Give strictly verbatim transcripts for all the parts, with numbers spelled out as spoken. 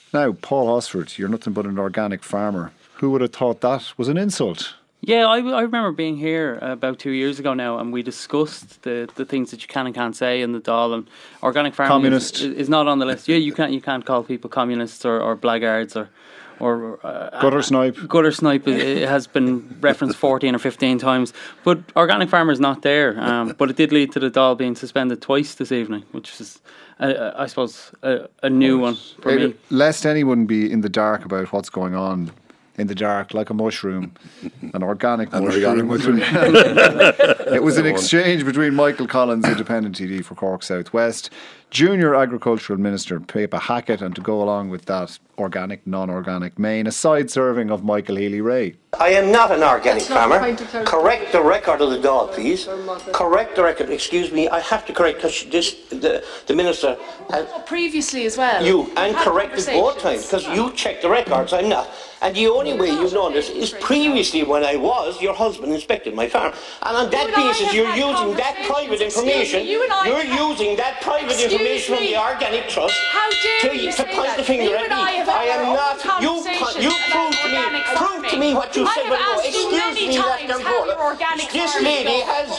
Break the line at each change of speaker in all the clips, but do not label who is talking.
Now, Paul Osford, you're nothing but an organic farmer. Who would have thought that was an insult?
Yeah, I, I remember being here about two years ago now, and we discussed the, the things that you can and can't say in the Dáil, and organic farming
Communist.
is, is not on the list. Yeah, you can't you can't call people communists or, or blackguards or or uh,
Gutter snipe.
Gutter snipe it, it has been referenced fourteen or fifteen times, but organic farmer's not there. Um, but it did lead to the Dáil being suspended twice this evening, which is, uh, I suppose, a, a new one for
It-
me.
Lest anyone be in the dark about what's going on. In the dark, like a mushroom, an organic
An
mushroom.
organic mushroom.
It was an exchange between Michael Collins, independent T D for Cork South West, Junior Agricultural Minister Pippa Hackett, and to go along with that, organic, non-organic Maine, a side serving of Michael Healy-Rae.
I am not an organic
That's not
farmer.
the point of clarification.
Correct the record of the Dáil, please. Correct the record. Excuse me, I have to correct because this the the minister has,
Previously as well.
you
We've
and
had
corrected both times
conversations.
because you checked the records. I'm not. And the only way you've known this is previously when I was, your husband inspected my farm. And on that
You and I
basis,
have
you're
had
using that
conversations.
private
Excuse
information.
me, you and I
You're
have-
using that private
Excuse
information from
me.
the Organic Trust
How dare
to,
you
to
say
point
that?
the finger
You
at
and
me.
I have had
I am
our
not.
own
You,
conversations
you
about
prove to me.
organic
Prove to
farming.
me what you
I
said.
have
when you-
asked you
Excuse
many
me,
times
Lieutenant
how
Gordon.
your organic
This
farming
lady
goes.
has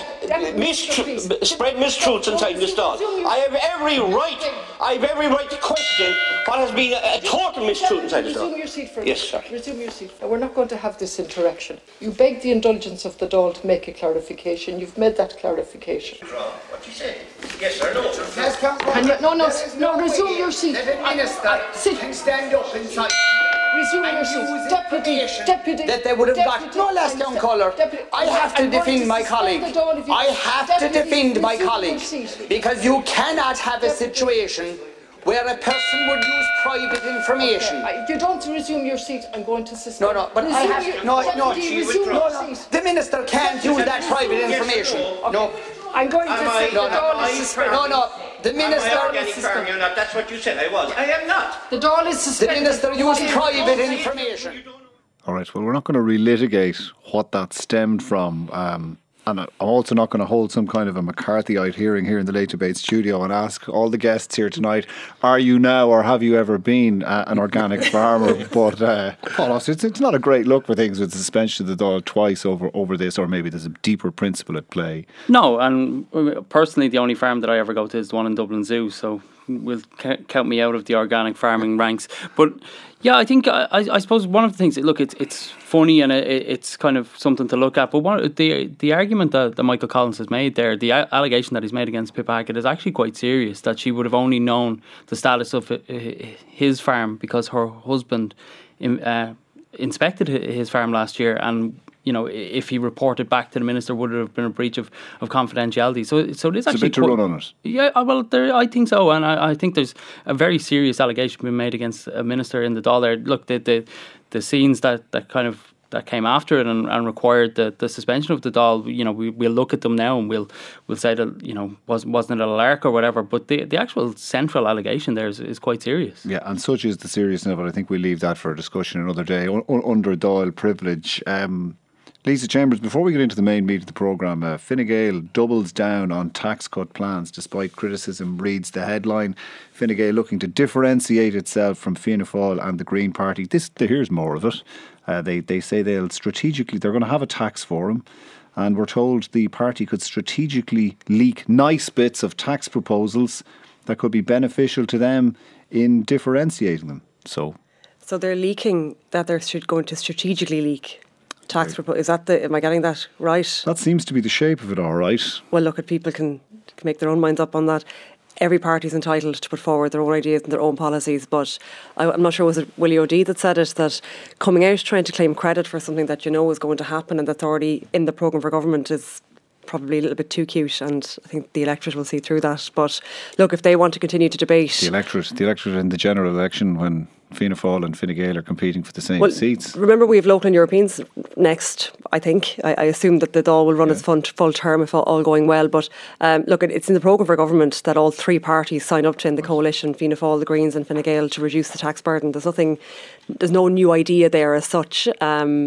mistru- spread mistruths inside the stall. I have every right. I have every right to question what has been a, a total mistruth inside the stall.
Resume your seat for a
Yes,
minute.
sir.
Resume your seat. Now, we're not going to have this interaction. You begged the indulgence of the Dáil to make a clarification. You've made that clarification.
What you said? Yes or no?
Can you, no, no, no, resume your seat.
Let a minister
I- I- sit.
can stand up inside.
Resume
and
your seat.
use
Deputy,
information
deputy.
that they would have got.
deputy,
No, less
I'm
young
sta-
caller.
deputy,
I have to
I'm going
defend my
suspend
colleague.
the Dáil if you-
I have to
Deputy,
defend my
resume your
colleague
seat.
because you cannot have a
Deputy.
situation where a person would use private information.
I- You don't resume your seat. I'm going to suspend.
No, no, but I
Resume
have
your-
no, no,
Deputy,
she
resume
withdraw.
your
no, no.
seat.
The minister can't use that private information. No,
I'm going to
Am I-
say the
no, no,
Dáil
I-
is suspended.
no, no. The
Am
minister,
I organic farmer? You're not. That's what you said I was. I am not.
The Dáil is
the
suspended.
minister used private information.
All right, well, we're not going to relitigate what that stemmed from. Um, and I'm also not going to hold some kind of a McCarthyite hearing here in the Late Debate studio and ask all the guests here tonight, are you now or have you ever been uh, an organic farmer? But, uh, Paul, it's, it's not a great look for things with the suspension of the Dáil twice over, over this, or maybe there's a deeper principle at play.
No, and uh, personally, the only farm that I ever go to is the one in Dublin Zoo, so will ca- count me out of the organic farming ranks. But yeah, I think I, I suppose one of the things. Look, it's it's funny and it, it's kind of something to look at. But one the the argument that, that Michael Collins has made there, the a- allegation that he's made against Pippa Hackett is actually quite serious. That she would have only known the status of his farm because her husband uh, inspected his farm last year, and you know, if he reported back to the minister, would it have been a breach of, of confidentiality? So, so it is
It's a
actually
bit to
quite-
run on it.
Yeah, uh, well, there, I think so, and I, I think there's a very serious allegation being made against a minister in the Dáil there. Look, the the, the scenes that, that kind of that came after it and, and required the, the suspension of the Dáil, you know, we, we'll look at them now and we'll we'll say that, you know, was, wasn't it a lark or whatever, but the, the actual central allegation there is, is quite serious.
Yeah, and such is the seriousness of it. I think we'll leave that for a discussion another day. Un- un- under Dáil privilege. Um, Lisa Chambers, before we get into the main meat of the programme, uh, Fine Gael doubles down on tax cut plans despite criticism, reads the headline. Fine Gael looking to differentiate itself from Fianna Fáil and the Green Party. This, here's more of it. Uh, they, they say they'll strategically, they're going to have a tax forum, and we're told the party could strategically leak nice bits of tax proposals that could be beneficial to them in differentiating them. So,
So they're leaking that they're str- going to strategically leak tax proposals. Is that the? Am I getting that right?
that seems to be the shape of it, all right.
Well, look, at people can, can make their own minds up on that. Every party is entitled to put forward their own ideas and their own policies, but I, I'm not sure, was it Willie O'Dea that said it, that coming out trying to claim credit for something that you know is going to happen and that's already in the programme for government is probably a little bit too cute, and I think the electorate will see through that. But look, if they want to continue to debate...
The electorate, the electorate in the general election when Fianna Fáil and Fine Gael are competing for the same
well,
seats.
Remember, we have local and Europeans next, I think. I, I assume that the Dáil will run
Yeah.
its full, full term if all, all going well. But um, look, it's in the programme for government that all three parties sign up to in the coalition, Fianna Fáil, the Greens and Fine Gael, to reduce the tax burden. There's nothing, there's no new idea there as such. Um,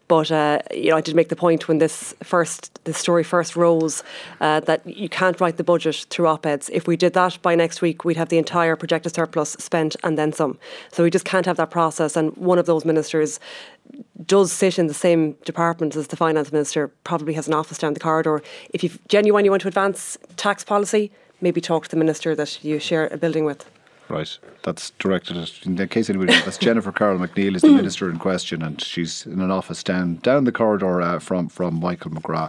But uh, you know, I did make the point when this first this story first rose uh, that you can't write the budget through op-eds. If we did that by next week, we'd have the entire projected surplus spent and then some. So we just can't have that process. And one of those ministers does sit in the same department as the finance minister, probably has an office down the corridor. If you genuinely want to advance tax policy, maybe talk to the minister that you share a building with.
Right, that's directed at, in case anybody, that's Jennifer Carroll McNeil is the minister in question, and she's in an office down down the corridor uh, from from Michael McGrath.